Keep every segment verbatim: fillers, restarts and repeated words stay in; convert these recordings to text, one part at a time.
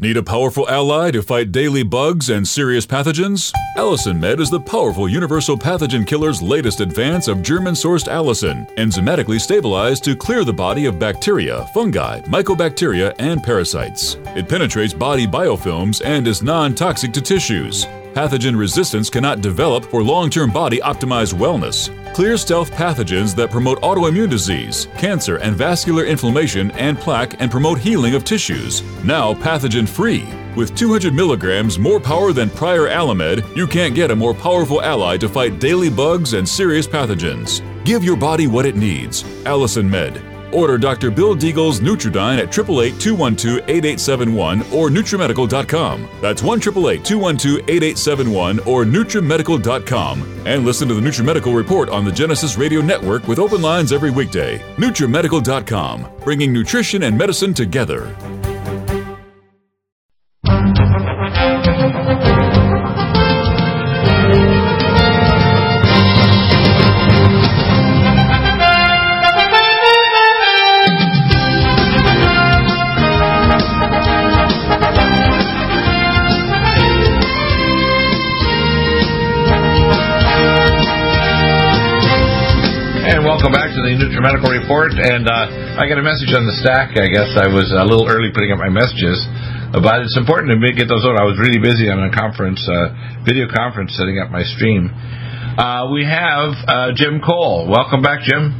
Need a powerful ally to fight daily bugs and serious pathogens? Allicin Med is the powerful universal pathogen killer's latest advance of German-sourced allicin, enzymatically stabilized to clear the body of bacteria, fungi, mycobacteria, and parasites. It penetrates body biofilms and is non-toxic to tissues. Pathogen resistance cannot develop for long-term body-optimized wellness. Clear stealth pathogens that promote autoimmune disease, cancer and vascular inflammation and plaque and promote healing of tissues. Now pathogen-free. With two hundred milligrams more power than prior Alamed, you can't get a more powerful ally to fight daily bugs and serious pathogens. Give your body what it needs. Allicin Med. Order Doctor Bill Deagle's Nutridyne at eight eight eight, two one two, eight eight seven one or Nutrimedical dot com. That's one eight eight eight, two one two, eight eight seven one or Nutrimedical dot com. And listen to the Nutrimedical Report on the Genesis Radio Network with open lines every weekday. Nutrimedical dot com, bringing nutrition and medicine together. Welcome back to the Nutrimedical Report, and uh, I got a message on the stack. I guess I was a little early putting up my messages, but it's important to get those out. I was really busy on a conference, uh, video conference, setting up my stream. Uh, we have uh, Jim Cole. Welcome back, Jim.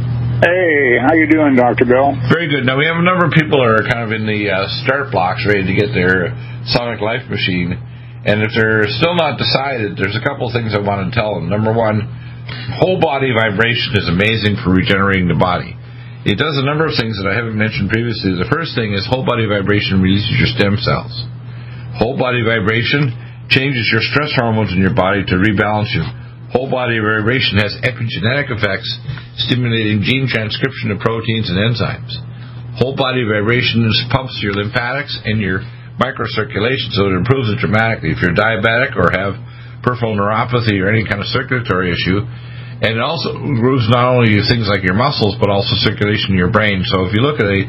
Hey, how you doing, Doctor Bill? Very good. Now, we have a number of people who are kind of in the uh, start blocks, ready to get their Sonic Life machine, and if they're still not decided, there's a couple of things I want to tell them. Number one, whole body vibration is amazing for regenerating the body. It does a number of things that I haven't mentioned previously. The first thing is whole body vibration releases your stem cells. Whole body vibration changes your stress hormones in your body to rebalance you. Whole body vibration has epigenetic effects, stimulating gene transcription of proteins and enzymes. Whole body vibration pumps your lymphatics and your microcirculation, so it improves it dramatically. If you're diabetic or have peripheral neuropathy or any kind of circulatory issue, and it also improves not only things like your muscles but also circulation in your brain. So if you look at a,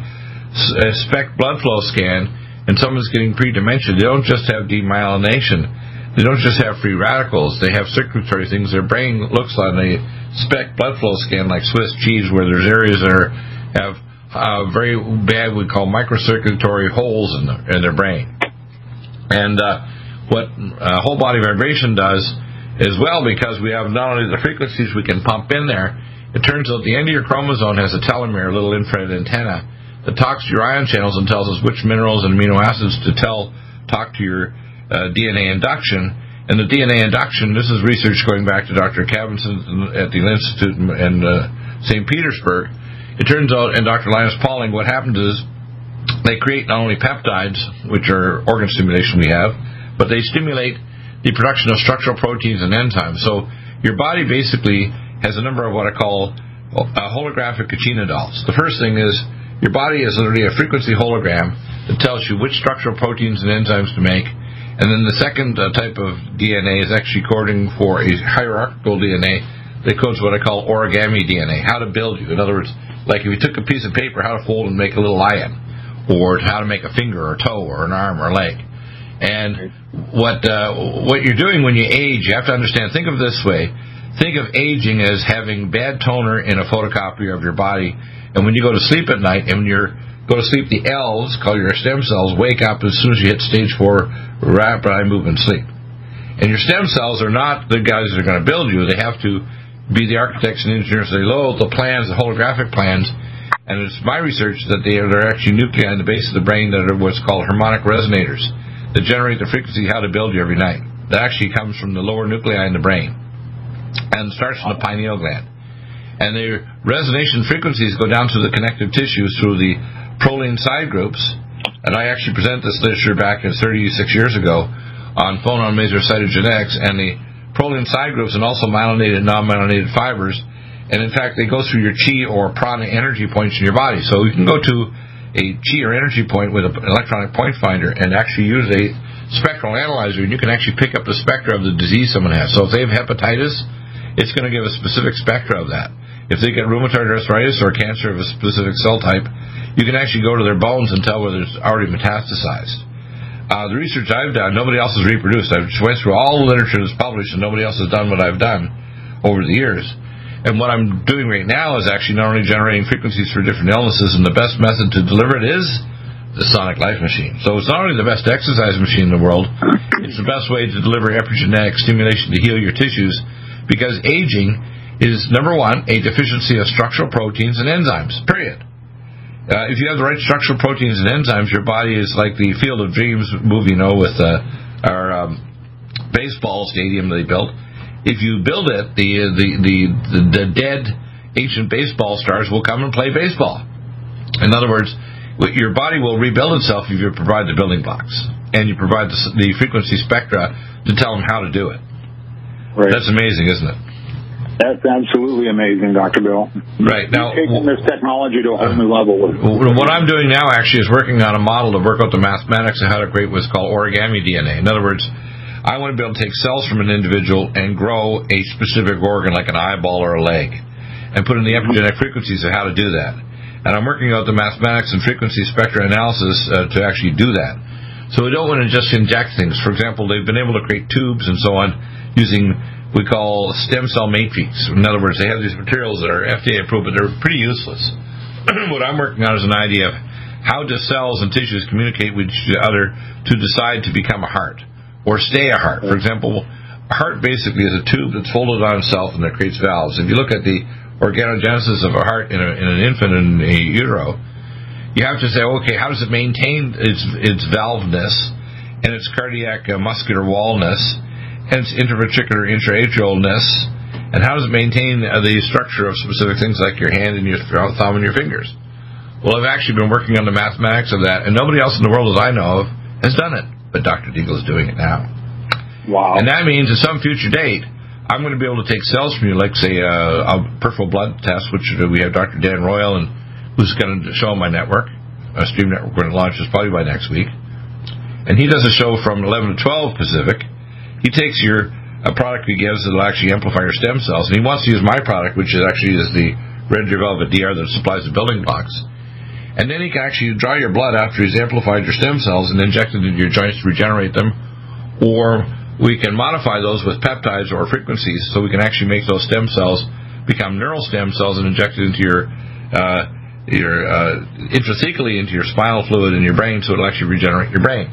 a SPECT blood flow scan and someone's getting pre-dementia, they don't just have demyelination, they don't just have free radicals, they have circulatory things. Their brain looks on a SPECT blood flow scan like Swiss cheese, where there's areas that are, have uh, very bad, we call microcirculatory holes in, the, in their brain. And uh, what uh, whole body vibration does as well, because we have not only the frequencies we can pump in there, it turns out the end of your chromosome has a telomere, a little infrared antenna, that talks to your ion channels and tells us which minerals and amino acids to tell, talk to your uh, D N A induction. And the D N A induction, this is research going back to Doctor Cavinson at the Institute in uh, Saint Petersburg. It turns out, and Doctor Linus Pauling, what happens is they create not only peptides, which are organ stimulation we have, but they stimulate the production of structural proteins and enzymes. So your body basically has a number of what I call uh, holographic echinodals. The first thing is your body is literally a frequency hologram that tells you which structural proteins and enzymes to make. And then the second uh, type of D N A is actually coding for a hierarchical D N A that codes what I call origami D N A, how to build you. In other words, like if you took a piece of paper, how to fold and make a little lion, or how to make a finger or a toe or an arm or a leg. And what uh, what you're doing when you age, you have to understand, think of it this way. Think of aging as having bad toner in a photocopier of your body. And when you go to sleep at night, and when you go to sleep, the elves, called your stem cells, wake up as soon as you hit stage four rapid eye movement sleep. And your stem cells are not the guys that are going to build you. They have to be the architects and engineers. They load the plans, the holographic plans. And it's my research that they are, they're actually nuclei in the base of the brain that are what's called harmonic resonators, that generate the frequency how to build you every night. That actually comes from the lower nuclei in the brain and starts from the pineal gland. And the resonation frequencies go down to the connective tissues through the proline side groups. And I actually presented this literature back thirty-six years ago on phonon maser cytogenetics, and the proline side groups and also myelinated and non-myelinated fibers. And in fact, they go through your chi or prana energy points in your body. So you can go to a chi or energy point with an electronic point finder and actually use a spectral analyzer, and you can actually pick up the spectra of the disease someone has. So if they have hepatitis, it's going to give a specific spectra of that. If they get rheumatoid arthritis or cancer of a specific cell type, you can actually go to their bones and tell whether it's already metastasized. Uh, the research I've done, nobody else has reproduced. I've just went through all the literature that's published, and nobody else has done what I've done over the years. And what I'm doing right now is actually not only generating frequencies for different illnesses, and the best method to deliver it is the Sonic Life Machine. So it's not only the best exercise machine in the world, it's the best way to deliver epigenetic stimulation to heal your tissues, because aging is, number one, a deficiency of structural proteins and enzymes, period. Uh, if you have the right structural proteins and enzymes, your body is like the Field of Dreams movie, you know, with uh, our um, baseball stadium they built. If you build it, the, the the the dead ancient baseball stars will come and play baseball. In other words, your body will rebuild itself if you provide the building blocks and you provide the, the frequency spectra to tell them how to do it. Right. That's amazing, isn't it? That's absolutely amazing, Doctor Bill. Right. Now, You're taking this technology to a whole new level. With what I'm doing now actually is working on a model to work out the mathematics of how to create what's called origami D N A. In other words, I want to be able to take cells from an individual and grow a specific organ like an eyeball or a leg and put in the epigenetic frequencies of how to do that. And I'm working out the mathematics and frequency spectra analysis uh, to actually do that. So we don't want to just inject things. For example, they've been able to create tubes and so on using we call stem cell matrix. In other words, they have these materials that are F D A approved, but they're pretty useless. What I'm working on is an idea of how do cells and tissues communicate with each other to decide to become a heart or stay a heart. For example, a heart basically is a tube that's folded on itself and that creates valves. If you look at the organogenesis of a heart in, a, in an infant in a utero, you have to say, okay, how does it maintain its its valveness and its cardiac uh, muscular wallness and its intraventricular intraatrialness, and how does it maintain uh, the structure of specific things like your hand and your thumb and your fingers? Well, I've actually been working on the mathematics of that, and nobody else in the world, as I know of, has done it. But Doctor Deagle is doing it now. Wow. And that means at some future date, I'm going to be able to take cells from you, like, say, a, a peripheral blood test, which we have Doctor Dan Royal, and who's going to show on my network, a stream network we're going to launch this probably by next week. And he does a show from eleven to twelve Pacific. He takes your a product he gives that will actually amplify your stem cells, and he wants to use my product, which is actually is the Red Deer Velvet D R that supplies the building blocks. And then he can actually draw your blood after he's amplified your stem cells and inject it into your joints to regenerate them. Or we can modify those with peptides or frequencies so we can actually make those stem cells become neural stem cells and inject it into your, uh, your uh, intrathecally into your spinal fluid in your brain so it'll actually regenerate your brain.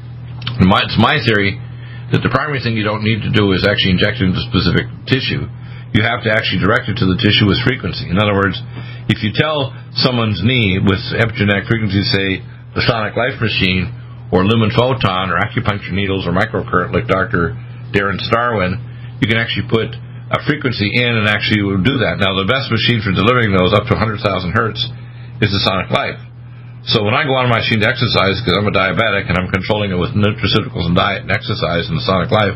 And my, it's my theory that the primary thing you don't need to do is actually inject it into specific tissue. You have to actually direct it to the tissue with frequency. In other words, if you tell someone's knee with epigenetic frequency, say the Sonic Life Machine or lumen photon or acupuncture needles or microcurrent like Doctor Darren Starwin, you can actually put a frequency in and actually will do that. Now, the best machine for delivering those up to one hundred thousand hertz is the Sonic Life. So when I go on my machine to exercise, because I'm a diabetic and I'm controlling it with nutraceuticals and diet and exercise and the Sonic Life,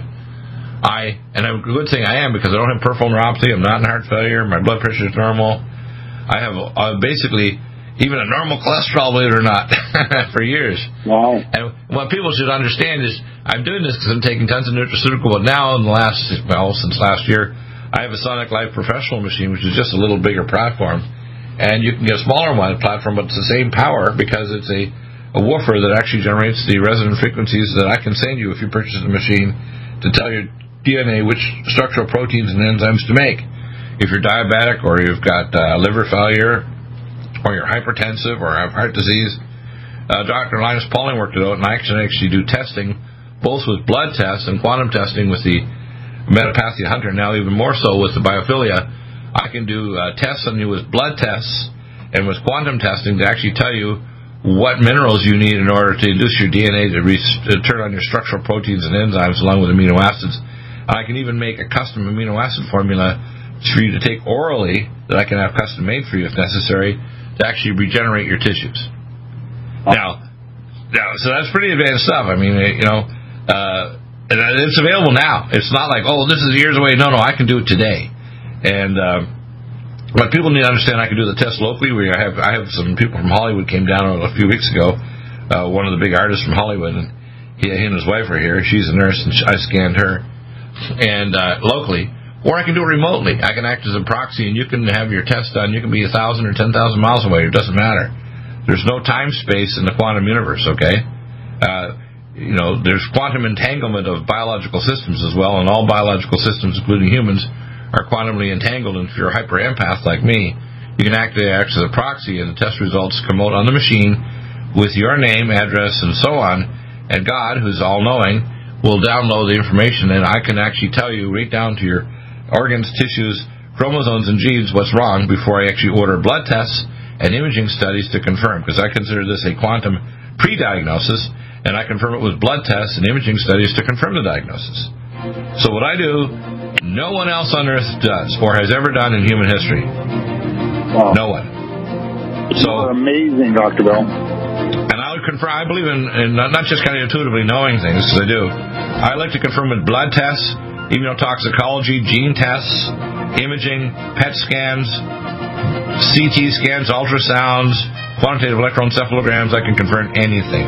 I, and a good thing I am because I don't have peripheral neuropathy, I'm not in heart failure, my blood pressure is normal. I have uh, basically even a normal cholesterol, believe it or not, for years. Wow. And what people should understand is I'm doing this because I'm taking tons of nutraceutical, but now in the last, well, since last year, I have a Sonic Life Professional machine, which is just a little bigger platform. And you can get a smaller one platform, but it's the same power because it's a, a woofer that actually generates the resonant frequencies that I can send you if you purchase the machine to tell your D N A which structural proteins and enzymes to make. If you're diabetic or you've got uh, liver failure or you're hypertensive or have heart disease, uh, Doctor Linus Pauling worked it out, and I can actually do testing both with blood tests and quantum testing with the Metapathia Hunter, now even more so with the biophilia. I can do uh, tests on you with blood tests and with quantum testing to actually tell you what minerals you need in order to induce your D N A to, re- to turn on your structural proteins and enzymes along with amino acids. I can even make a custom amino acid formula for you to take orally that I can have custom made for you if necessary to actually regenerate your tissues. Now, now so that's pretty advanced stuff. I mean, you know, uh, it's available now. It's not like, oh, this is years away. No, no, I can do it today. And uh, what people need to understand, I can do the test locally. We I have I have some people from Hollywood came down a few weeks ago. Uh, one of the big artists from Hollywood, and he, he and his wife are here. She's a nurse, and I scanned her. And uh, locally, or I can do it remotely. I can act as a proxy, and you can have your test done. You can be a thousand or ten thousand miles away. It doesn't matter. There's no time space in the quantum universe. Okay, uh, you know, there's quantum entanglement of biological systems as well, and all biological systems, including humans, are quantumly entangled. And if you're a hyper empath like me, you can actually act as a proxy, and the test results come out on the machine with your name, address, and so on, and God, who's all-knowing, will download the information, and I can actually tell you right down to your organs, tissues, chromosomes, and genes what's wrong before I actually order blood tests and imaging studies to confirm, because I consider this a quantum pre-diagnosis, and I confirm it with blood tests and imaging studies to confirm the diagnosis. So what I do, no one else on Earth does or has ever done in human history. Wow. No one. So You're amazing, Doctor Bill. And I would confirm, I believe in, in not, not just kind of intuitively knowing things, because I do. I like to confirm with blood tests, immunotoxicology, gene tests, imaging, P E T scans, C T scans, ultrasounds, quantitative electroencephalograms. I can confirm anything.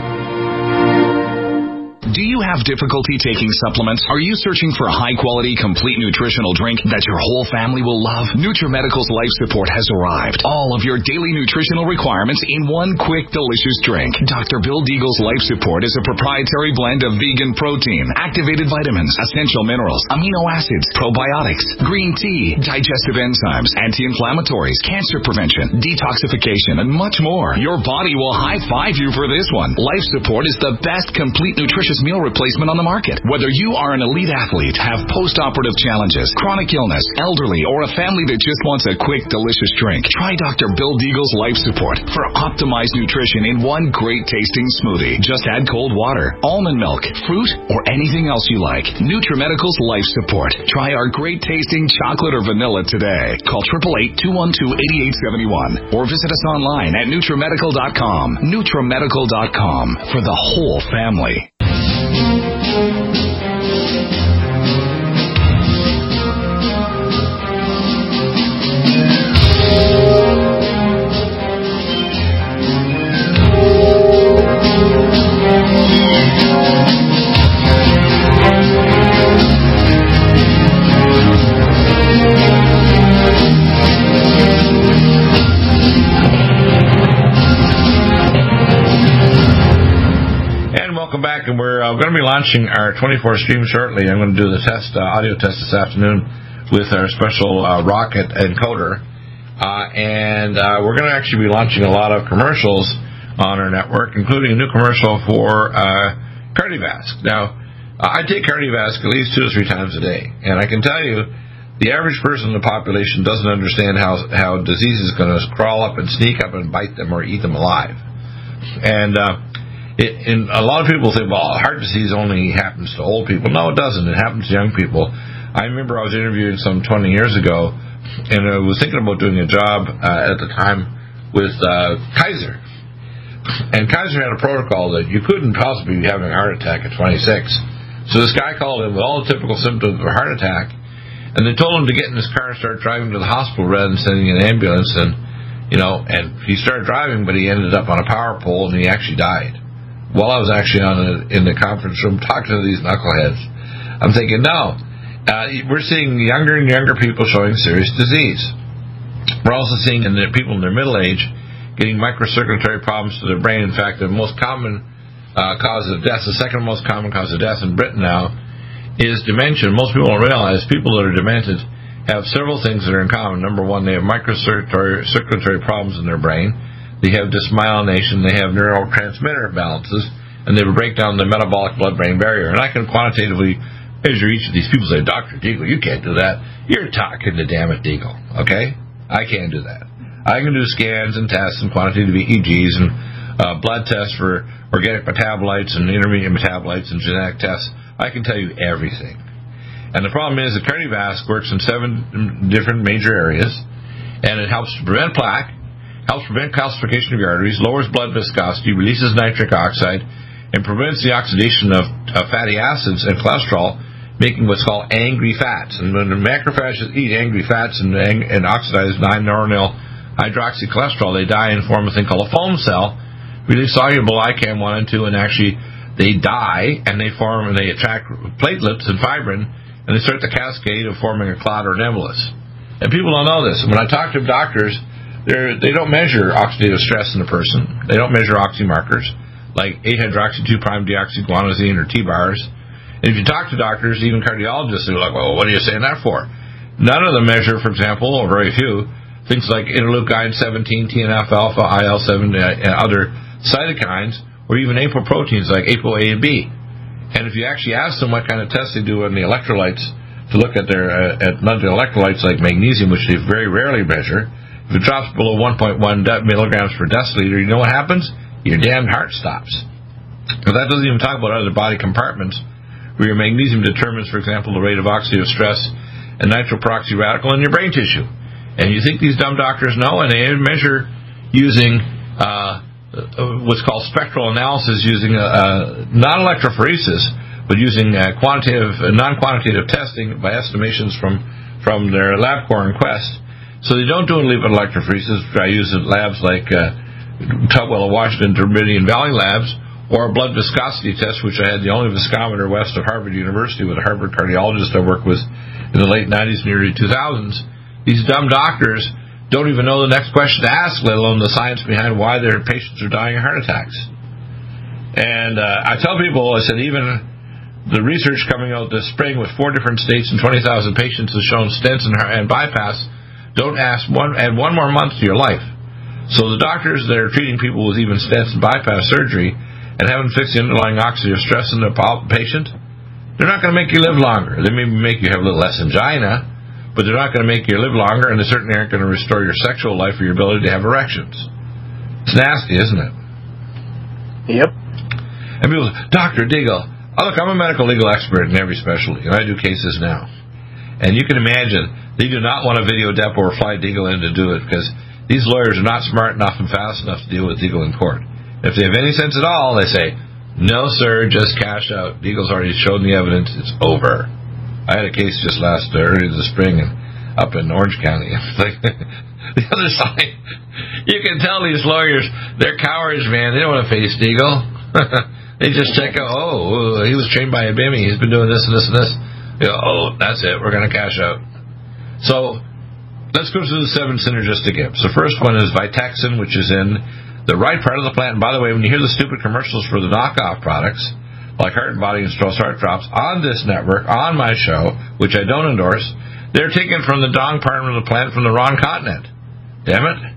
Do you have difficulty taking supplements? Are you searching for a high-quality, complete nutritional drink that your whole family will love? NutriMedical's Life Support has arrived. All of your daily nutritional requirements in one quick, delicious drink. Doctor Bill Deagle's Life Support is a proprietary blend of vegan protein, activated vitamins, essential minerals, amino acids, probiotics, green tea, digestive enzymes, anti-inflammatories, cancer prevention, detoxification, and much more. Your body will high-five you for this one. Life Support is the best complete nutritious meal replacement on the market. Whether you are an elite athlete, have post-operative challenges, chronic illness, elderly, or a family that just wants a quick, delicious drink, try Doctor Bill Deagle's Life Support for optimized nutrition in one great-tasting smoothie. Just add cold water, almond milk, fruit, or anything else you like. NutriMedical's Life Support. Try our great-tasting chocolate or vanilla today. Call eight eight eight, two one two, eight eight seven one or visit us online at NutriMedical dot com. NutriMedical dot com for the whole family. Back, and we're uh, going to be launching our twenty-four stream shortly. I'm going to do the test, uh, audio test this afternoon with our special uh, rocket encoder, uh, and uh, we're going to actually be launching a lot of commercials on our network, including a new commercial for uh, Cardiovasc. Now, uh, I take Cardiovasc at least two or three times a day, and I can tell you the average person in the population doesn't understand how how disease is going to crawl up and sneak up and bite them or eat them alive. And uh, It, and a lot of people think, well, heart disease only happens to old people. No, it doesn't. It happens to young people. I remember I was interviewing some twenty years ago, and I was thinking about doing a job uh, at the time with uh, Kaiser. And Kaiser had a protocol that you couldn't possibly be having a heart attack at twenty-six. So this guy called in with all the typical symptoms of a heart attack, and they told him to get in his car and start driving to the hospital rather than sending an ambulance. And, you know, and he started driving, but he ended up on a power pole, and he actually died. While I was actually on a, in the conference room talking to these knuckleheads, I'm thinking, no, uh, we're seeing younger and younger people showing serious disease. We're also seeing in the people in their middle age getting microcirculatory problems to their brain. In fact, the most common uh, cause of death, the second most common cause of death in Britain now, is dementia. Most people don't realize people that are demented have several things that are in common. Number one, they have microcirculatory circulatory problems in their brain. They have dysmyelination, they have neurotransmitter imbalances, and they will break down the metabolic blood-brain barrier. And I can quantitatively measure each of these people and say, Doctor Deagle, you can't do that. You're talking to damn it, Deagle, okay? I can't do that. I can do scans and tests and quantitative E E Gs and uh, blood tests for organic metabolites and intermediate metabolites and genetic tests. I can tell you everything. And the problem is that Cardiovasc works in seven different major areas, and it helps to prevent plaque, helps prevent calcification of your arteries, lowers blood viscosity, releases nitric oxide, and prevents the oxidation of, of fatty acids and cholesterol, making what's called angry fats. And when the macrophages eat angry fats and, and oxidize nine neuronal hydroxycholesterol, they die and form a thing called a foam cell, really soluble I C A M one and two, and actually they die and they form and they attract platelets and fibrin, and they start the cascade of forming a clot or an embolus. And people don't know this. And when I talk to doctors, They're, they don't measure oxidative stress in a person. They don't measure oxymarkers. like eight hydroxy two prime deoxyguanosine or T-bars. And if you talk to doctors, even cardiologists, they're like, well, what are you saying that for? None of them measure, for example, or very few, things like interleukin seventeen, T N F alpha, I L seven, and other cytokines, or even apoproteins like A P O A and B. And if you actually ask them what kind of tests they do on the electrolytes to look at their uh, at the electrolytes like magnesium, which they very rarely measure, if it drops below one point one milligrams per deciliter, you know what happens? Your damn heart stops. But that doesn't even talk about other body compartments, where your magnesium determines, for example, the rate of oxidative stress and nitroperoxy radical in your brain tissue. And you think these dumb doctors know, and they measure using uh, what's called spectral analysis, using uh, uh, not electrophoresis, but using uh, quantitative, uh, non-quantitative testing by estimations from, from their LabCorp and Quest. So they don't do leave-it electrophoresis, which I use at labs like uh, Tugwell of Washington, Meridian Valley Labs, or a blood viscosity test, which I had the only viscometer west of Harvard University with a Harvard cardiologist I worked with in the late nineties and early two thousands. These dumb doctors don't even know the next question to ask, let alone the science behind why their patients are dying of heart attacks. And uh, I tell people, I said, even the research coming out this spring with four different states and twenty thousand patients has shown stents and, and bypass. Don't ask one, add one more month to your life. So the doctors that are treating people with even stents and bypass surgery and haven't fixed the underlying oxidative stress in the patient, they're not going to make you live longer. They may make you have a little less angina, but they're not going to make you live longer, and they certainly aren't going to restore your sexual life or your ability to have erections. It's nasty, isn't it? Yep. And people say, Doctor Deagle, oh, look, I'm a medical legal expert in every specialty, and I do cases now. And you can imagine, they do not want a video dep or fly Deagle in to do it, because these lawyers are not smart enough and fast enough to deal with Deagle in court. If they have any sense at all, they say, no, sir, just cash out. Deagle's already shown the evidence. It's over. I had a case just last uh, early this spring and up in Orange County. Like, the other side, you can tell these lawyers, they're cowards, man. They don't want to face Deagle. They just check out, oh, he was trained by a B I M I. He's been doing this and this and this. They go, oh, that's it. We're going to cash out. So let's go through the seven synergistic imps. The first one is Vitexin, which is in the right part of the plant. And by the way, when you hear the stupid commercials for the knockoff products, like Heart and Body and Strauss Heart Drops, on this network, on my show, which I don't endorse, they're taken from the dong part of the plant from the wrong continent. Damn it.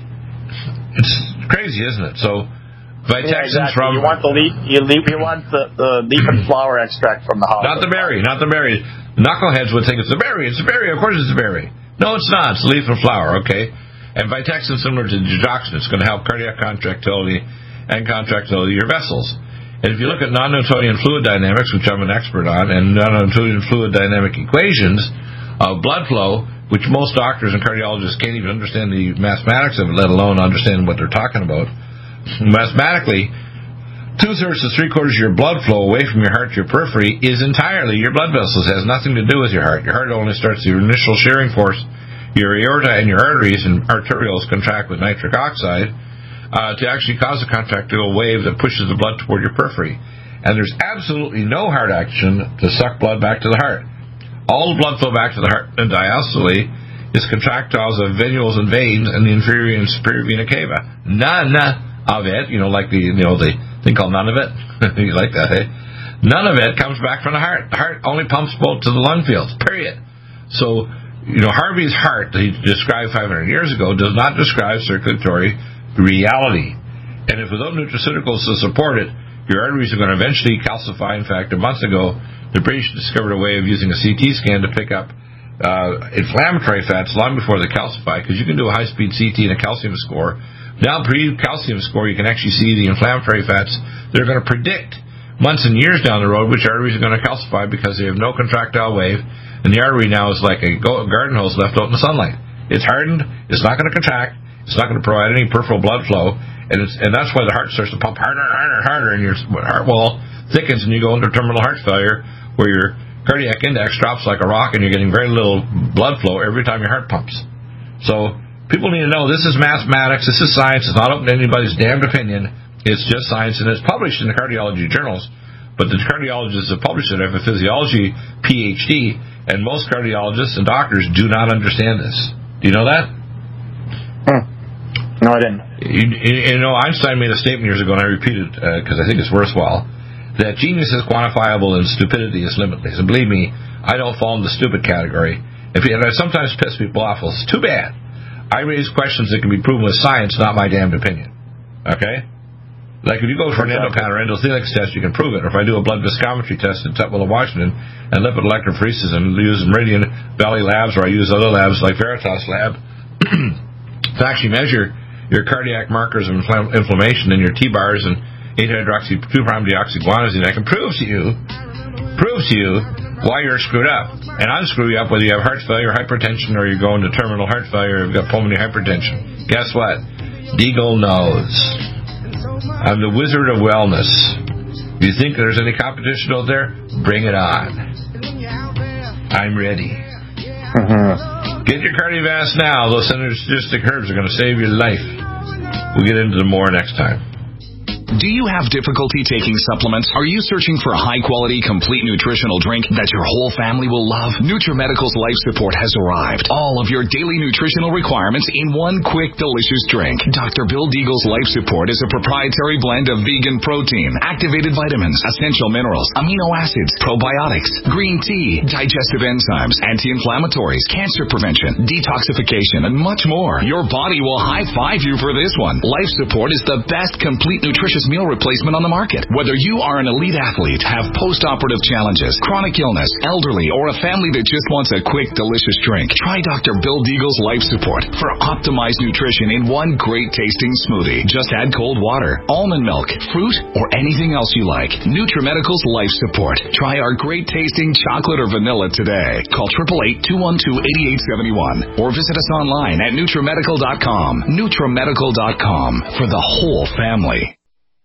It's crazy, isn't it? So, Vitexin yeah, exactly. from... You want the leaf, you, leaf, you want the, the leaf and flower extract from the Hollywood. Not the berry, not the berry. Knuckleheads would think it's a berry. It's a berry. Of course it's a berry. No, it's not. It's leaf and flower, okay? And Vitexin, similar to digoxin, it's going to help cardiac contractility and contractility of your vessels. And if you look at non-Newtonian fluid dynamics, which I'm an expert on, and non-Newtonian fluid dynamic equations of blood flow, which most doctors and cardiologists can't even understand the mathematics of it, let alone understand what they're talking about. Mathematically, two-thirds to three-quarters of your blood flow away from your heart to your periphery is entirely your blood vessels. It has nothing to do with your heart. Your heart only starts the initial shearing force. Your aorta and your arteries and arterioles contract with nitric oxide uh, to actually cause a contractile wave that pushes the blood toward your periphery. And there's absolutely no heart action to suck blood back to the heart. All the blood flow back to the heart and diastole is contractiles of venules and veins in the inferior and superior vena cava. None of it, you know, like the you know the thing called none of it. You like that, eh? None of it comes back from the heart. The heart only pumps both to the lung fields. Period. So, you know, Harvey's heart that he described five hundred years ago does not describe circulatory reality. And if without nutraceuticals to support it, your arteries are going to eventually calcify. In fact, a month ago, the British discovered a way of using a C T scan to pick up uh, inflammatory fats long before they calcify, because you can do a high-speed C T and a calcium score. Now, pre-calcium score, you can actually see the inflammatory fats that are going to predict months and years down the road which arteries are going to calcify because they have no contractile wave. And the artery now is like a garden hose left out in the sunlight. It's hardened. It's not going to contract. It's not going to provide any peripheral blood flow. And it's, and that's why the heart starts to pump harder and harder and harder, and your heart wall thickens, and you go into terminal heart failure, where your cardiac index drops like a rock, and you're getting very little blood flow every time your heart pumps. So people need to know this is mathematics. This is science. It's not open to anybody's damned opinion. It's just science, and it's published in the cardiology journals. But the cardiologists that publish it have a physiology P H D, and most cardiologists and doctors do not understand this. Do you know that? Hmm. No, I didn't. You, you know, Einstein made a statement years ago, and I repeat it because uh, I think it's worthwhile, that genius is quantifiable and stupidity is limitless. And believe me, I don't fall in the stupid category. If you, and I sometimes piss people off. Well, it's too bad. I raise questions that can be proven with science, not my damned opinion. Okay? Like if you go for an endopan or endothelix test, you can prove it. Or if I do a blood viscometry test in Tutwiler, Washington, and lipid electrophoresis and use Meridian Valley Labs, or I use other labs like Veritas Lab, to actually measure your cardiac markers of infl- inflammation in your T-bars and eight hydroxy two prime deoxyguanosine, I can prove to you, prove to you why you're screwed up. And unscrew you up whether you have heart failure, hypertension, or you're going to terminal heart failure, or you've got pulmonary hypertension. Guess what? Deagle knows. I'm the wizard of wellness. If you think there's any competition out there, bring it on. I'm ready. Mm-hmm. Get your Cardiovasc now. Those synergistic herbs are going to save your life. We'll get into them more next time. Do you have difficulty taking supplements? Are you searching for a high-quality, complete nutritional drink that your whole family will love? NutriMedical's Life Support has arrived. All of your daily nutritional requirements in one quick, delicious drink. Doctor Bill Deagle's Life Support is a proprietary blend of vegan protein, activated vitamins, essential minerals, amino acids, probiotics, green tea, digestive enzymes, anti-inflammatories, cancer prevention, detoxification, and much more. Your body will high-five you for this one. Life Support is the best complete nutrition meal replacement on the market. Whether you are an elite athlete, have post-operative challenges, chronic illness, elderly, or a family that just wants a quick, delicious drink, try Doctor Bill Deagle's Life Support for optimized nutrition in one great-tasting smoothie. Just add cold water, almond milk, fruit, or anything else you like. NutriMedical's Life Support. Try our great-tasting chocolate or vanilla today. Call eight eight eight, two one two, eight eight seven one or visit us online at NutriMedical dot com. NutriMedical dot com for the whole family.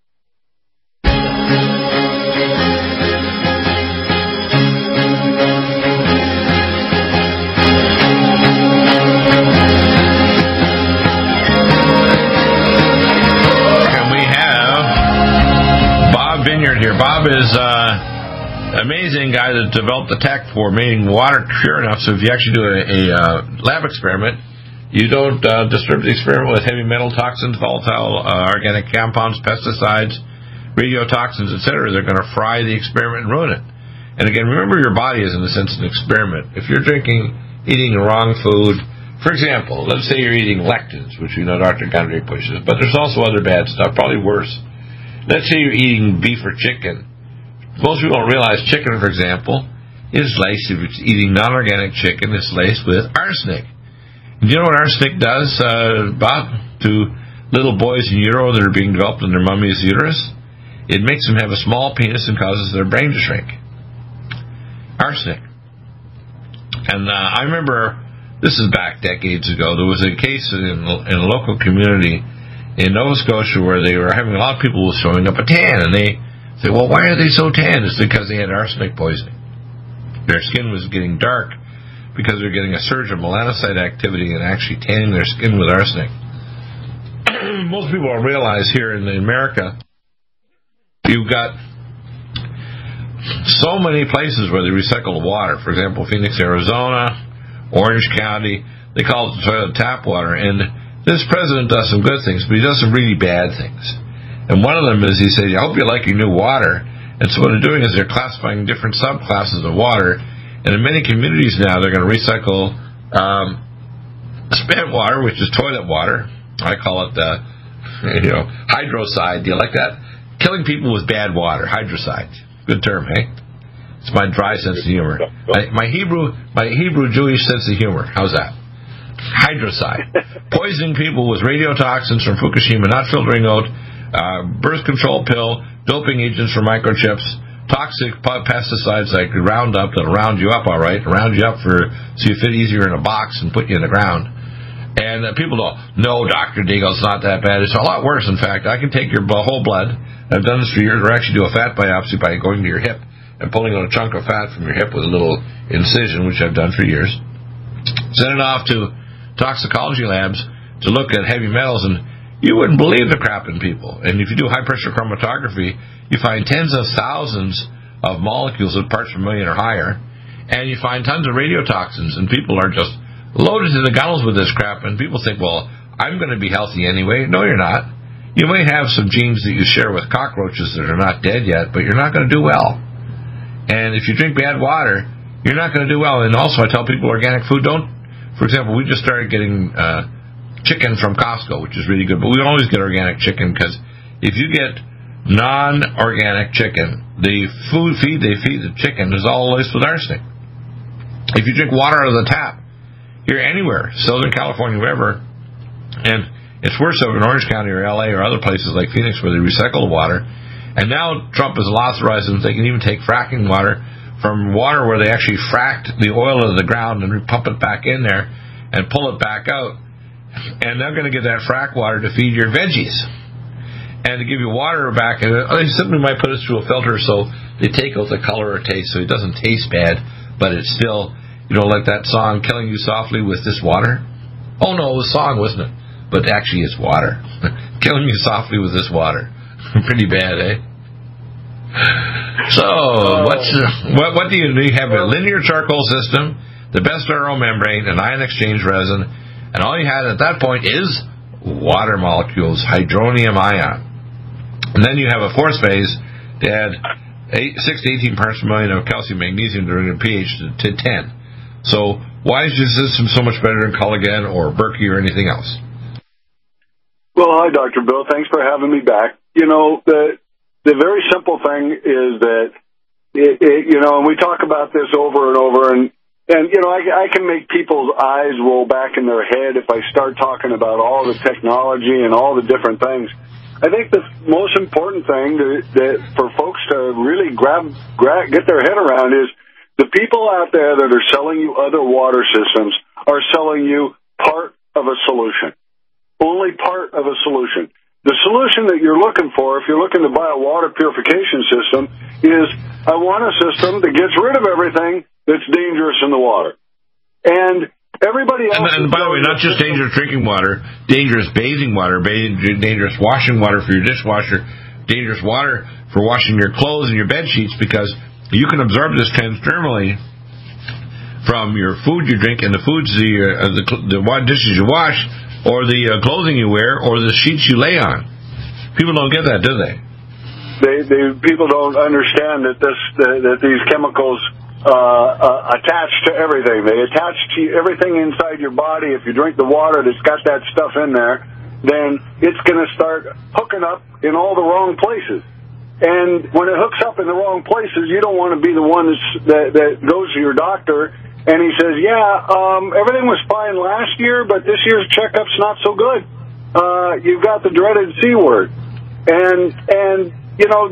Here, Bob is uh, an amazing guy that developed the tech for making water pure enough so if you actually do a, a uh, lab experiment, you don't uh, disturb the experiment with heavy metal toxins, volatile uh, organic compounds, pesticides, radiotoxins, et cetera. They're going to fry the experiment and ruin it. And again, remember your body is in a sense an experiment. If you're drinking, eating the wrong food, for example, let's say you're eating lectins, which we know Doctor Gundry pushes, but there's also other bad stuff, probably worse. Let's say you're eating beef or chicken. Most people don't realize chicken, for example, is laced, if it's eating non-organic chicken, it's laced with arsenic. And do you know what arsenic does, uh, Bob, to little boys in utero that are being developed in their mummy's uterus? It makes them have a small penis and causes their brain to shrink. Arsenic. And uh, I remember, this is back decades ago, there was a case in, in a local community in Nova Scotia where they were having a lot of people showing up a tan, and they say, well, why are they so tan? It's because they had arsenic poisoning. Their skin was getting dark because they're getting a surge of melanocyte activity and actually tanning their skin with arsenic. Most people don't realize here in America, you've got so many places where they recycle the water. For example, Phoenix, Arizona, Orange County, they call it toilet tap water, and this president does some good things, but he does some really bad things. And one of them is he says, I hope you like your new water. And so what they're doing is they're classifying different subclasses of water. And in many communities now, they're going to recycle um, spent water, which is toilet water. I call it, uh, you know, hydrocide. Do you like that? Killing people with bad water. Hydrocide. Good term, hey? It's my dry sense of humor. My, my Hebrew, my Hebrew Jewish sense of humor. How's that? Hydrocide. Poisoning people with radiotoxins from Fukushima, not filtering out, uh, birth control pill, doping agents for microchips, toxic pesticides like Roundup that'll round you up all right, round you up for so you fit easier in a box and put you in the ground. And uh, people don't, no, Doctor Deagle, it's not that bad. It's a lot worse, in fact. I can take your whole blood. I've done this for years, or actually do a fat biopsy by going to your hip and pulling out a chunk of fat from your hip with a little incision, which I've done for years. Send it off to toxicology labs to look at heavy metals, and you wouldn't believe the crap in people. And if you do high-pressure chromatography, you find tens of thousands of molecules of parts per million or higher, and you find tons of radiotoxins, and people are just loaded to the gunnels with this crap, and people think, well, I'm going to be healthy anyway. No, you're not. You may have some genes that you share with cockroaches that are not dead yet, but you're not going to do well. And if you drink bad water, you're not going to do well. And also, I tell people organic food, don't, for example, we just started getting uh, chicken from Costco, which is really good, but we always get organic chicken because if you get non-organic chicken, the food feed they feed the chicken is all laced with arsenic. If you drink water out of the tap, here anywhere, Southern California, wherever, and it's worse over in Orange County or L A or other places like Phoenix where they recycle the water. And now Trump has authorized them, they can even take fracking water from water where they actually fracked the oil out of the ground and pump it back in there and pull it back out. And they're going to get that frack water to feed your veggies. And to give you water back, and they simply might put it through a filter so they take out the color or taste so it doesn't taste bad, but it's still, you know, like that song, Killing You Softly with This Water. Oh no, it was a song, wasn't it? But actually it's water. Killing you softly with this water. Pretty bad, eh? So, what's uh, what, what do you do? You have a linear charcoal system, the best aero membrane, an ion exchange resin, and all you had at that point is water molecules, hydronium ion. And then you have a fourth phase to add eight, six to eighteen parts per million of calcium magnesium during a pH to, to ten. So, why is your system so much better than Culligan or Berkey or anything else? Well, hi, Doctor Bill. Thanks for having me back. You know, the the very simple thing is that, it, it, you know, and we talk about this over and over, and, and you know, I, I can make people's eyes roll back in their head if I start talking about all the technology and all the different things. I think the most important thing to, that for folks to really grab, grab, get their head around is the people out there that are selling you other water systems are selling you part of a solution. Only part of a solution. The solution that you're looking for, if you're looking to buy a water purification system, is I want a system that gets rid of everything that's dangerous in the water. And everybody else... And, and by the way, not just dangerous drinking water, dangerous bathing water, dangerous washing water for your dishwasher, dangerous water for washing your clothes and your bed sheets, because you can absorb this transdermally from your food you drink and the foods, the, uh, the, the dishes you wash, or the uh, clothing you wear, or the sheets you lay on. People don't get that, do they? They, they people don't understand that this that, that these chemicals uh, uh, attach to everything. They attach to everything inside your body. If you drink the water that's got that stuff in there, then it's going to start hooking up in all the wrong places. And when it hooks up in the wrong places, you don't want to be the one that's, that, that goes to your doctor and he says, yeah, um, everything was fine last year, but this year's checkup's not so good. Uh, you've got the dreaded C word. And, and you know,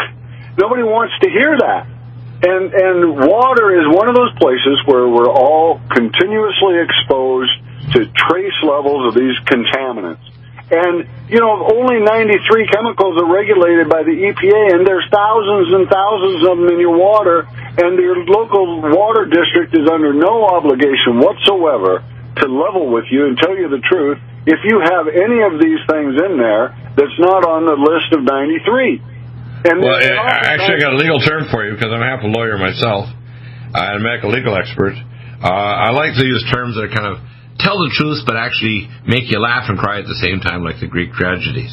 nobody wants to hear that. And, and water is one of those places where we're all continuously exposed to trace levels of these contaminants. And, you know, only ninety-three chemicals are regulated by the E P A, and there's thousands and thousands of them in your water, and your local water district is under no obligation whatsoever to level with you and tell you the truth if you have any of these things in there that's not on the list of ninety-three. And well, I actually got a legal term for you because I'm half a lawyer myself. I'm a medical legal expert. Uh, I like to use terms that are kind of tell the truth, but actually make you laugh and cry at the same time, like the Greek tragedies.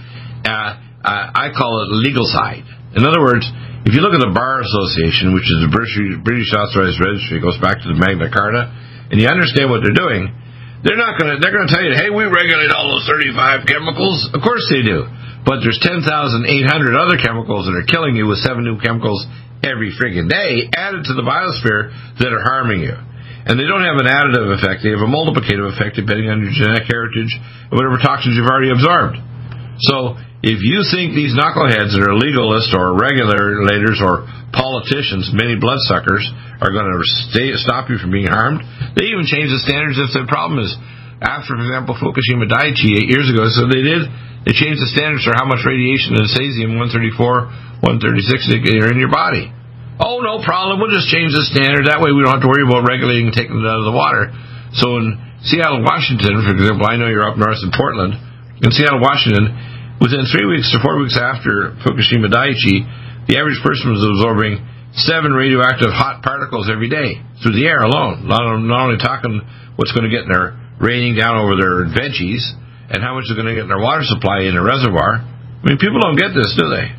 Uh, I call it legal side. In other words, if you look at the Bar Association, which is the British, British Authorized Registry, it goes back to the Magna Carta, and you understand what they're doing, they're not going to. They're going to tell you, hey, we regulate all those thirty-five chemicals. Of course they do, but there's ten thousand eight hundred other chemicals that are killing you with seven new chemicals every friggin' day added to the biosphere that are harming you. And they don't have an additive effect. They have a multiplicative effect depending on your genetic heritage and whatever toxins you've already absorbed. So if you think these knuckleheads that are legalists or regulators or politicians, many bloodsuckers, are going to stay, stop you from being harmed, they even change the standards if the problem is. After, for example, Fukushima Daiichi eight years ago, so they did, they changed the standards for how much radiation of cesium one thirty-four, one thirty-six are in your body. Oh, no problem. We'll just change the standard. That way we don't have to worry about regulating and taking it out of the water. So in Seattle, Washington, for example, I know you're up north in Portland. In Seattle, Washington, within three weeks to four weeks after Fukushima Daiichi, the average person was absorbing seven radioactive hot particles every day through the air alone. Not, not only talking what's going to get in their raining down over their veggies, and how much they're going to get in their water supply in the reservoir. I mean, people don't get this, do they?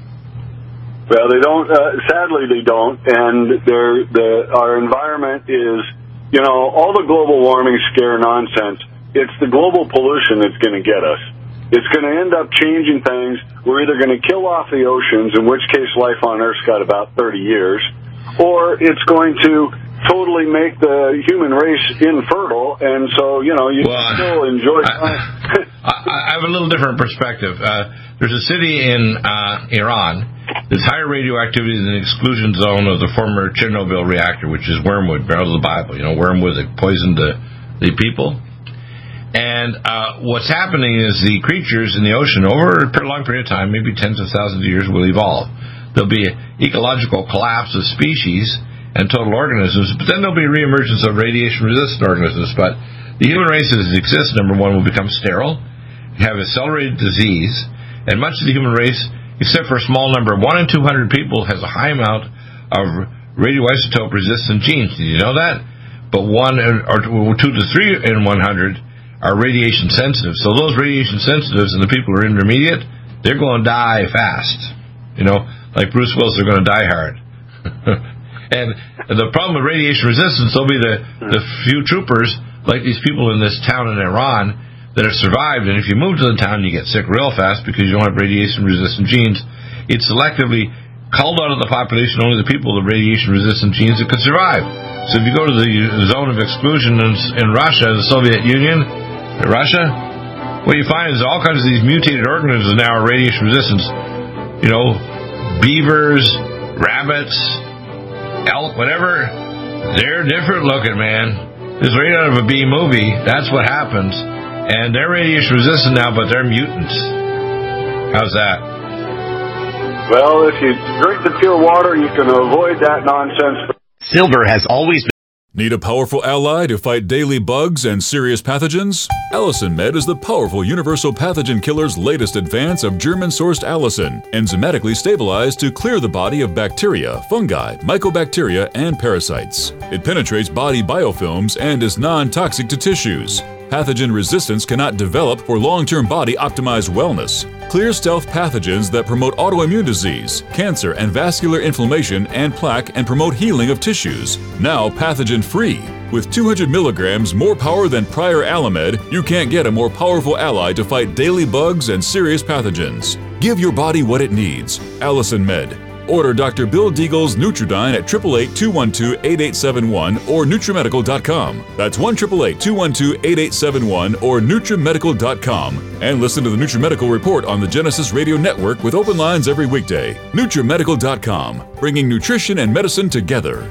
Well, they don't. Uh, sadly, they don't. And they're, the our environment is, you know, all the global warming scare nonsense. It's the global pollution that's going to get us. It's going to end up changing things. We're either going to kill off the oceans, in which case life on Earth's got about thirty years, or it's going to totally make the human race infertile, and so, you know, you well, can still enjoy I, I, I have a little different perspective. Uh, there's a city in uh, Iran that's higher radioactivity than the exclusion zone of the former Chernobyl reactor, which is wormwood, barrel of the Bible. You know, wormwood that poisoned the, the people. And uh, what's happening is the creatures in the ocean, over a long period of time, maybe tens of thousands of years, will evolve. There'll be an ecological collapse of species and total organisms, but then there'll be a reemergence of radiation-resistant organisms. But the human race as it exists, number one, will become sterile, have accelerated disease, and much of the human race, except for a small number, one in two hundred people, has a high amount of radioisotope-resistant genes. Did you know that? But one or two to three in one hundred are radiation sensitive. So those radiation sensitives and the people who are intermediate, they're going to die fast. You know, like Bruce Willis, they're going to die hard. and, and the problem with radiation resistance will be the, the few troopers, like these people in this town in Iran, that have survived. And if you move to the town, you get sick real fast because you don't have radiation resistant genes. It selectively culled out of the population only the people with radiation resistant genes that could survive. So if you go to the zone of exclusion in, in Russia, the Soviet Union, Russia, what you find is all kinds of these mutated organisms now are radiation resistant. You know, beavers, rabbits, elk, whatever. They're different looking, man. This is right out of a B movie. That's what happens. And they're radiation resistant now, but they're mutants. How's that? Well, if you drink the pure water, you can avoid that nonsense. Silver has always been... Need a powerful ally to fight daily bugs and serious pathogens? Allicin Med is the powerful universal pathogen killer's latest advance of German-sourced allicin, enzymatically stabilized to clear the body of bacteria, fungi, mycobacteria, and parasites. It penetrates body biofilms and is non-toxic to tissues. Pathogen resistance cannot develop for long-term body-optimized wellness. Clear stealth pathogens that promote autoimmune disease, cancer and vascular inflammation and plaque and promote healing of tissues. Now pathogen-free. With two hundred milligrams more power than prior Alamed, you can't get a more powerful ally to fight daily bugs and serious pathogens. Give your body what it needs. Allicin Med. Order Doctor Bill Deagle's Nutridyne at eight eight eight, two one two, eight eight seven one or Nutrimedical dot com. That's one eight eight eight, two one two, eight eight seven one or Nutrimedical dot com. And listen to the Nutrimedical Report on the Genesis Radio Network with open lines every weekday. Nutrimedical dot com, bringing nutrition and medicine together.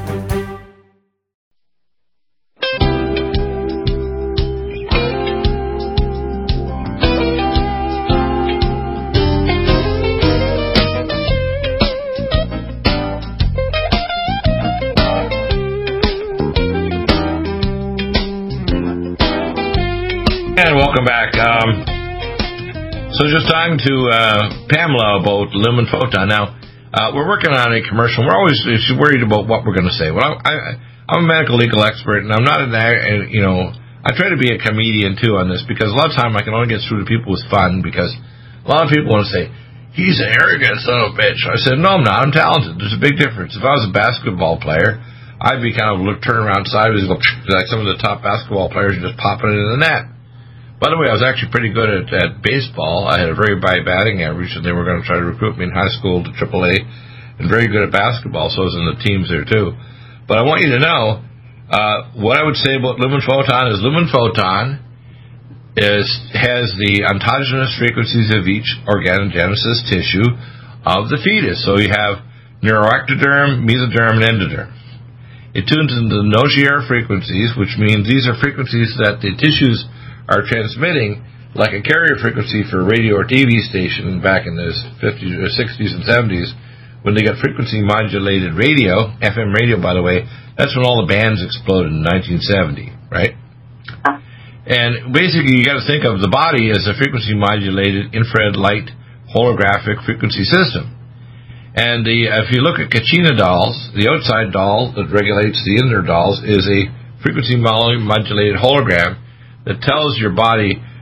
And welcome back. Um, so just talking to uh, Pamela about Lumen Photon. Now, uh, we're working on a commercial. We're always worried about what we're going to say. Well, I, I, I'm a medical legal expert, and I'm not in there, you know, I try to be a comedian, too, on this, because a lot of time I can only get through to people with fun, because a lot of people want to say, he's an arrogant son of a bitch. I said, no, I'm not. I'm talented. There's a big difference. If I was a basketball player, I'd be kind of look, turn around sideways, like some of the top basketball players, and just popping it in the net. By the way, I was actually pretty good at, at baseball. I had a very high batting average, and they were going to try to recruit me in high school to triple A, and very good at basketball, so I was in the teams there too. But I want you to know, uh, what I would say about Lumen Photon is Lumen Photon is, has the ontogenous frequencies of each organogenesis tissue of the fetus. So you have neuroectoderm, mesoderm, and endoderm. It tunes into the Nogier frequencies, which means these are frequencies that the tissues are transmitting, like a carrier frequency for a radio or T V station back in the fifties or sixties and seventies, when they got frequency modulated radio, F M radio, by the way. That's when all the bands exploded in nineteen seventy, right? And basically, you got to think of the body as a frequency modulated infrared light holographic frequency system. And the, if you look at Kachina dolls, the outside doll that regulates the inner dolls is a frequency modulated hologram that tells your body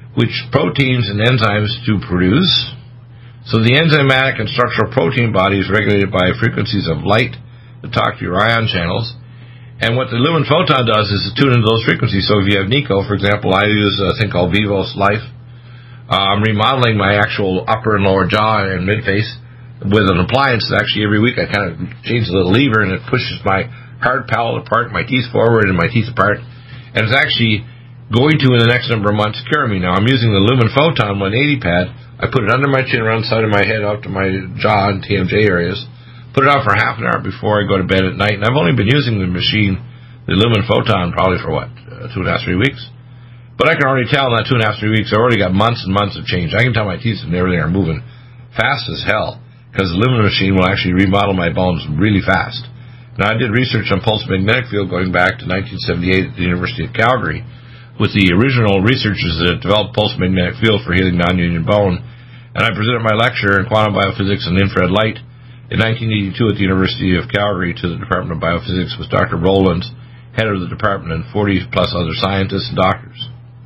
which proteins and enzymes to produce. So the enzymatic and structural protein body is regulated by frequencies of light that talk to your ion channels. And what the lumen photon does is to tune into those frequencies. So if you have Nico, for example, I use a thing called Vivos Life. Uh, I'm remodeling my actual upper and lower jaw and midface with an appliance that actually every week I kind of change the little lever and it pushes my hard palate apart, my teeth forward and my teeth apart. And it's actually going to, in the next number of months, cure me. Now, I'm using the Lumen Photon one eighty pad. I put it under my chin, around the side of my head, out to my jaw and T M J areas. Put it out for half an hour before I go to bed at night. And I've only been using the machine, the Lumen Photon, probably for, what, uh, two and a half, three weeks? But I can already tell in that two and a half, three weeks, I've already got months and months of change. I can tell my teeth and everything are moving fast as hell, because the Lumen machine will actually remodel my bones really fast. Now, I did research on pulse magnetic field going back to nineteen seventy-eight at the University of Calgary with the original researchers that developed pulse magnetic field for healing non-union bone. And I presented my lecture in quantum biophysics and infrared light in nineteen eighty-two at the University of Calgary to the Department of Biophysics with Doctor Rowlands, head of the department, and forty plus other scientists and doctors.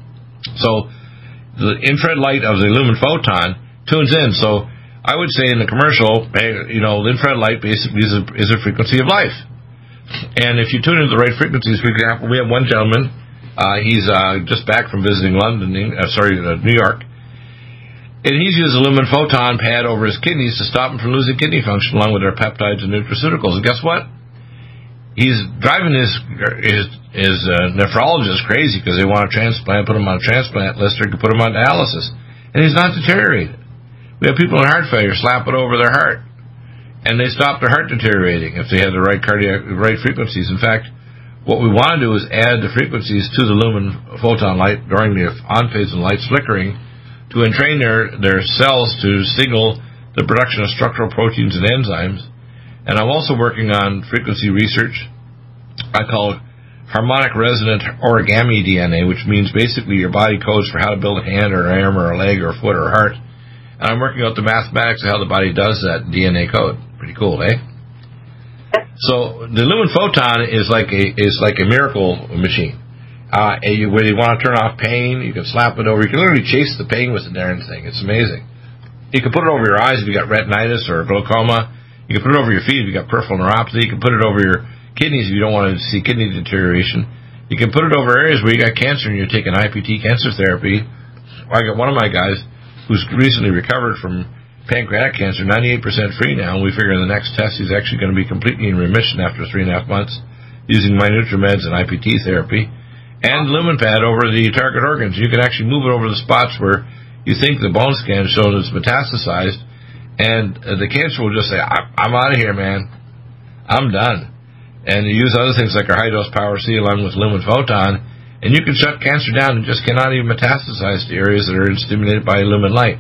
So the infrared light of the Lumen Photon tunes in. So I would say in the commercial, hey, you know, the infrared light basically is a, is a frequency of life. And if you tune into the right frequencies, for example, we have one gentleman, uh, he's uh, just back from visiting London, uh, sorry, uh, New York, and he's used a Lumen Photon pad over his kidneys to stop him from losing kidney function along with their peptides and nutraceuticals. And guess what? He's driving his his, his uh, nephrologist crazy because they want a transplant, put him on a transplant list, or could put him on dialysis. And he's not deteriorated. We have people in heart failure slap it over their heart, and they stop their heart deteriorating if they have the right cardiac, the right frequencies. In fact, what we want to do is add the frequencies to the Lumen Photon light during the on phase and light's flickering to entrain their, their cells to signal the production of structural proteins and enzymes. And I'm also working on frequency research I call harmonic resonant origami D N A, which means basically your body codes for how to build a hand or an arm or a leg or a foot or a heart. And I'm working out the mathematics of how the body does that D N A code. Pretty cool, eh? So the Lumen Photon is like a is like a miracle machine. Uh, and you, when you want to turn off pain, you can slap it over. You can literally chase the pain with the darn thing. It's amazing. You can put it over your eyes if you got retinitis or glaucoma. You can put it over your feet if you got peripheral neuropathy. You can put it over your kidneys if you don't want to see kidney deterioration. You can put it over areas where you got cancer and you're taking I P T cancer therapy. I got one of my guys who's recently recovered from pancreatic cancer, ninety-eight percent free now, and we figure in the next test he's actually going to be completely in remission after three and a half months using my NutriMeds and I P T therapy. And Lumen Pad over the target organs. You can actually move it over the spots where you think the bone scan shows it's metastasized, and the cancer will just say, I'm out of here, man. I'm done. And you use other things like our high-dose Power C along with Lumen Photon, and you can shut cancer down and just cannot even metastasize to areas that are stimulated by Lumen light.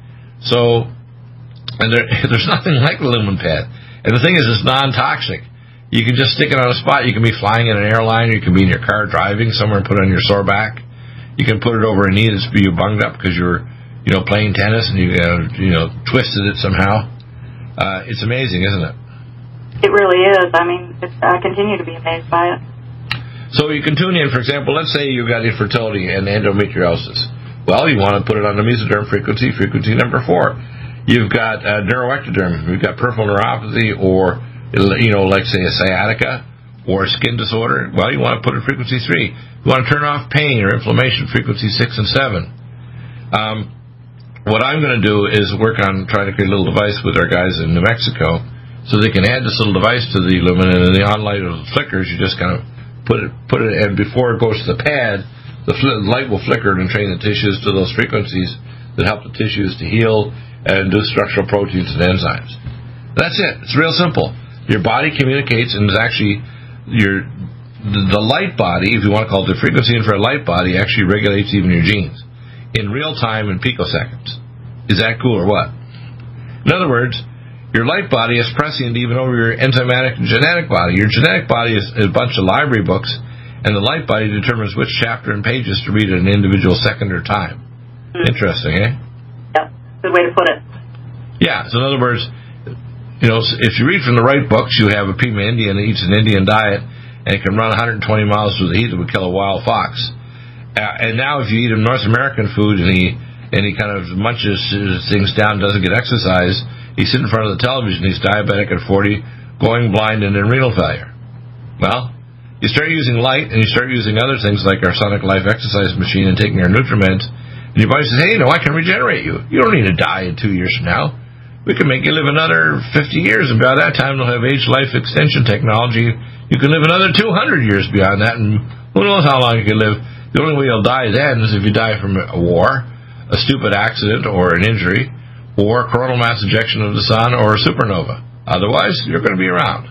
So, and there, there's nothing like the Lumen Pad. And the thing is, it's non-toxic. You can just stick it on a spot. You can be flying in an airliner. You can be in your car driving somewhere and put it on your sore back. You can put it over a knee that's you bunged up because you're, you know, playing tennis and you, uh, you know, twisted it somehow. Uh, it's amazing, isn't it? It really is. I mean, it's, I continue to be amazed by it. So you can tune in, for example, let's say you've got infertility and endometriosis. Well, you want to put it on the mesoderm frequency, frequency number four. You've got uh, neuroectoderm. You've got peripheral neuropathy or, you know, like, say, a sciatica or a skin disorder. Well, you want to put it frequency three. You want to turn off pain or inflammation, frequency six and seven. Um, what I'm going to do is work on trying to create a little device with our guys in New Mexico so they can add this little device to the Lumen, and in the on light of the flickers, you just kind of put it, put it, and before it goes to the pad, the fl- light will flicker and train the tissues to those frequencies that help the tissues to heal and do structural proteins and enzymes. That's it. It's real simple. Your body communicates, and it's actually your the, the light body, if you want to call it the frequency infrared light body, actually regulates even your genes in real time in picoseconds. Is that cool or what? In other words, your light body is prescient even over your enzymatic and genetic body. Your genetic body is, is a bunch of library books, and the light body determines which chapter and pages to read at an individual second or time. Mm-hmm. Interesting, eh? Yep, good way to put it. Yeah, so in other words, you know, if you read from the right books, you have a Pima Indian that eats an Indian diet, and it can run one hundred twenty miles through the heat that would kill a wild fox. Uh, and now if you eat him North American food and he and he kind of munches things down, doesn't get exercise, he's sitting in front of the television, he's diabetic at forty, going blind and in renal failure. Well, you start using light and you start using other things like our Sonic Life exercise machine and taking our NutriMeds, and your body says, hey, no, I can regenerate you. You don't need to die in two years from now. We can make you live another fifty years, and by that time we'll have age life extension technology. You can live another two hundred years beyond that, and who knows how long you can live. The only way you'll die then is if you die from a war, a stupid accident or an injury, or coronal mass ejection of the sun, or a supernova. Otherwise, you're going to be around.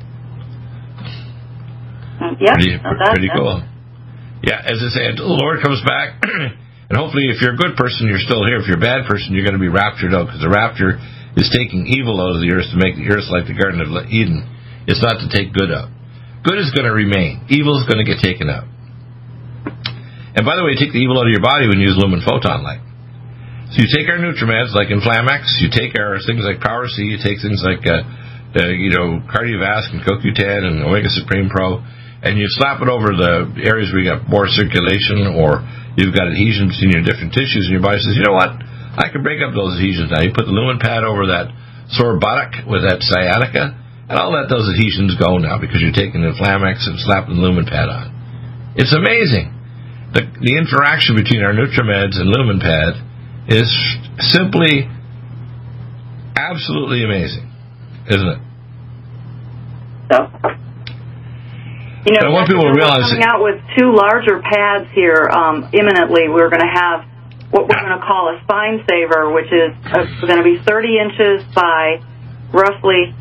Yeah, pretty, that, pretty cool. Yeah, as I say, until the Lord comes back, and hopefully if you're a good person, you're still here. If you're a bad person, you're going to be raptured out, because the rapture is taking evil out of the earth to make the earth like the Garden of Eden. It's not to take good out. Good is going to remain. Evil is going to get taken out. And by the way, take the evil out of your body when you use lumen photon light. So you take our NutriMeds, like Inflamex, you take our things like Power C, you take things like, uh, uh, you know, Cardiovasc and Co Q ten and Omega Supreme Pro, and you slap it over the areas where you got more circulation or you've got adhesions in your different tissues, and your body says, you know what, I can break up those adhesions now. You put the lumen pad over that sore buttock with that sciatica, and I'll let those adhesions go now because you're taking Inflamex and slapping the lumen pad on. It's amazing. The, the interaction between our NutriMeds and lumen pad is simply absolutely amazing, isn't it? So, you know, I want people to we're realize coming out with two larger pads here um, imminently. We're going to have what we're going to call a spine saver, which is uh, going to be thirty inches by roughly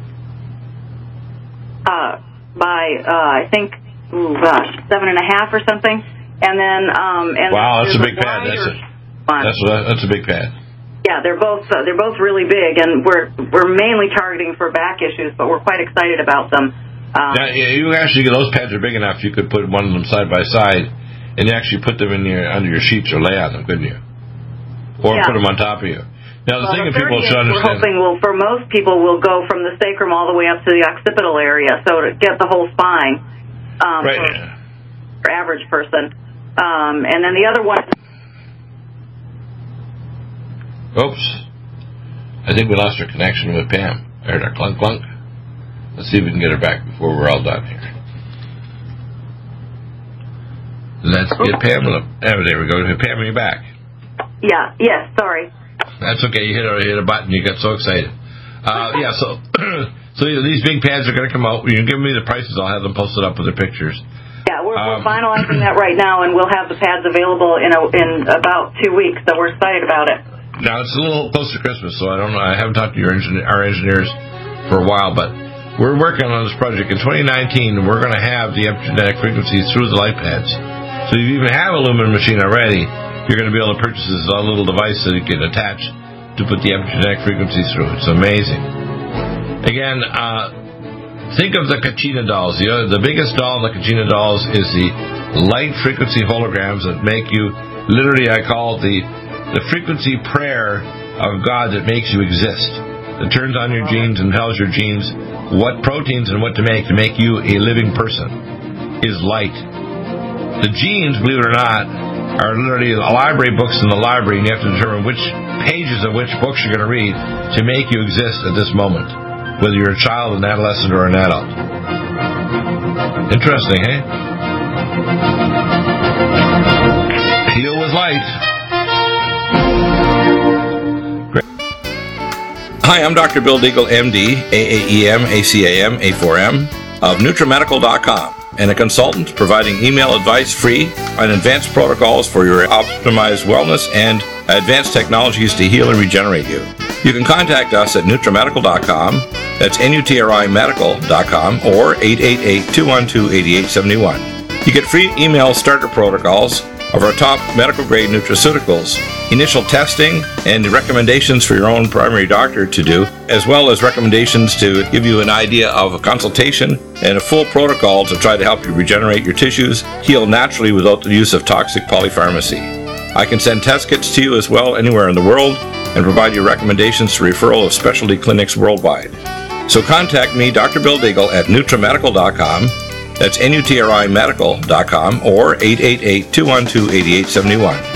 uh, by uh, I think, ooh, gosh, seven and a half or something. And then, um, and wow, that's a big a pad. That's a, one. that's a that's a big pad. Yeah, they're both uh, they're both really big, and we're we're mainly targeting for back issues, but we're quite excited about them. Um, now, you actually, those pads are big enough. You could put one of them side by side, and you actually put them in your under your sheets or lay on them, couldn't you? Or yeah. put them on top of you. Now, the well, thing the that people should understand. We're hoping will, for most people, will go from the sacrum all the way up to the occipital area, so to get the whole spine. Um, right. For, for average person, um, and then the other one. Oops. I think we lost our connection with Pam. I heard our clunk clunk. Let's see if we can get her back before we're all done here. Let's get Pamela. Oh, there we go. Pam, are you back? Yeah. Yes. Sorry. That's okay. You hit a, hit a button. You got so excited. Uh, yeah. So, so these big pads are going to come out. You can give me the prices. I'll have them posted up with the pictures. Yeah, we're, um, we're finalizing that right now, and we'll have the pads available in a, in about two weeks. So we're excited about it. Now it's a little close to Christmas, so I don't know. I haven't talked to your engineer, our engineers for a while, but we're working on this project. In twenty nineteen, we're going to have the epigenetic frequencies through the light pads. So if you even have a lumen machine already, you're going to be able to purchase this little device that you can attach to put the epigenetic frequencies through. It's amazing. Again, uh, think of the Kachina dolls. The, other, the biggest doll in the Kachina dolls is the light frequency holograms that make you, literally I call it the, the frequency prayer of God that makes you exist. That turns on your genes and tells your genes what proteins and what to make to make you a living person is light. The genes, believe it or not, are literally library books in the library, and you have to determine which pages of which books you're going to read to make you exist at this moment, whether you're a child, an adolescent, or an adult. Interesting, eh? Heal with light. Great. Hi, I'm Doctor Bill Deagle, M D, A A E M, A C A M, A four M, of NutriMedical dot com, and a consultant providing email advice free on advanced protocols for your optimized wellness and advanced technologies to heal and regenerate you. You can contact us at NutriMedical dot com, that's N U T R I medical dot com, or eight eight eight, two one two, eight eight seven one. You get free email starter protocols of our top medical-grade nutraceuticals, initial testing, and recommendations for your own primary doctor to do, as well as recommendations to give you an idea of a consultation and a full protocol to try to help you regenerate your tissues, heal naturally without the use of toxic polypharmacy. I can send test kits to you as well anywhere in the world and provide you recommendations to referral of specialty clinics worldwide. So contact me, Doctor Bill Deagle, at NutriMedical dot com, That's N U T R I medical dot com or eight eight eight, two one two, eight eight seven one.